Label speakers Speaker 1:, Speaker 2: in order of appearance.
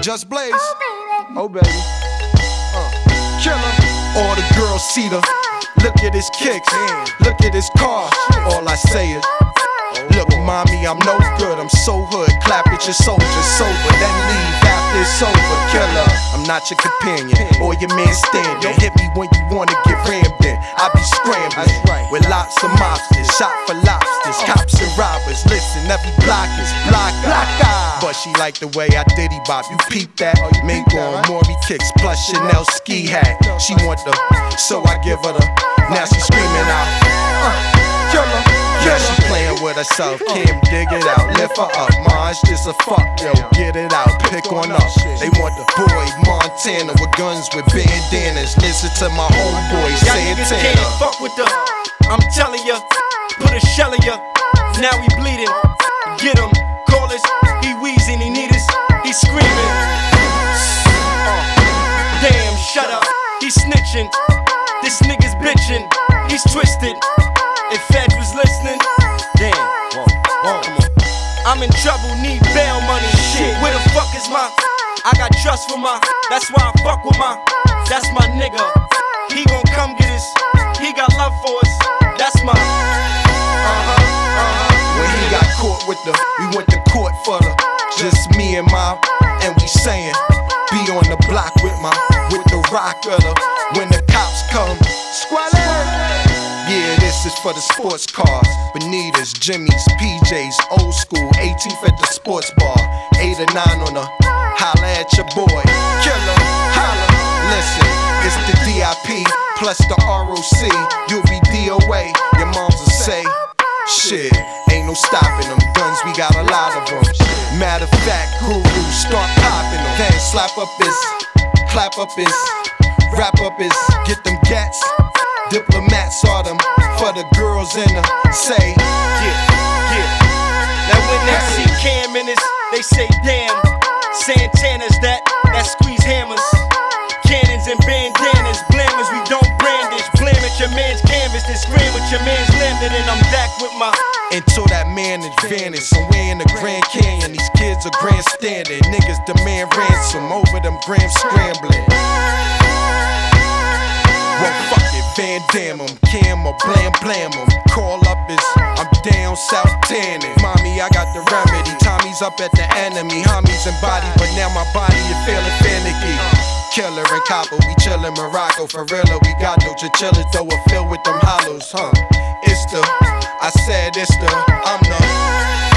Speaker 1: Just Blaze. Oh baby. Killer. All the girls see the. Look at his kicks. Look at his car. All I say is, look, mommy, I'm no good. I'm so hood. Clap at your soldiers sober, then leave after it's over. Killer, I'm not your companion or your man standing. Hit me when you wanna get rammed in. I be scrambling with lots of mobsters, shot for lobsters, cops and robbers. Listen, every block is block. But she like the way I diddy bop. You peep that? Mink on Maury kicks plus Chanel ski hat. She want the, so I give her the. Now she screaming out, killer. Yeah, she playing with herself, Kim, dig it out, lift her up, ma, it's just a fuck, yo, get it out, pick on up. They want the boy, Montana, with guns with bandanas. Listen to my homeboy, Santana.
Speaker 2: Y'all niggas can't fuck with her, I'm telling ya. Put a shell in ya, now he bleeding. Get him, call us, he wheezing, he need us, he screaming. Damn, shut up, he snitching. This nigga's bitching, he's twisted. If Fed was listening, damn, come on. I'm in trouble, need bail money. Shit, where the fuck is my? I got trust for my. That's why I fuck with my. That's my nigga. He gon' come get us. He got love for us. That's my.
Speaker 1: When he got caught with the, we went to court for the. Just me and my, and we saying, be on the block with the rock of the. When the cops come, squalor. Yeah, this is for the sports cars. Bonitas, Jimmy's, PJ's, old school. 18th at the sports bar. 8 or 9 on the holla at your boy. Killer, holla. Listen, it's the DIP plus the ROC. You'll be DOA. Your moms will say, shit, ain't no stopping them. Guns, we got a lot of them. Matter of fact, Guru, start popping them. Then slap up his, clap up his, wrap up his, get them gats. Diplomats are them for the girls in the say,
Speaker 2: yeah. Now when they see Cam in this, they say damn. Santana's that squeeze hammers. Cannons and bandanas, blammers, we don't brandish. Blam at your man's canvas, then scream with your man's lambda. And I'm back with my.
Speaker 1: Until that man advantage, somewhere in the Grand Canyon, these kids are grandstanding. Niggas demand ransom over them grams scrambling. Well, fuck it, Van Damme 'em, Cam or blam em. Call up is, I'm down south tanning. Mommy, I got the remedy. Tommy's up at the enemy. Homies and body, but now my body is feeling finicky. Killer and copper, we chillin' Morocco. For real, we got no chinchillas, though we're filled with them hollows, huh? It's the, I said it's the, I'm the.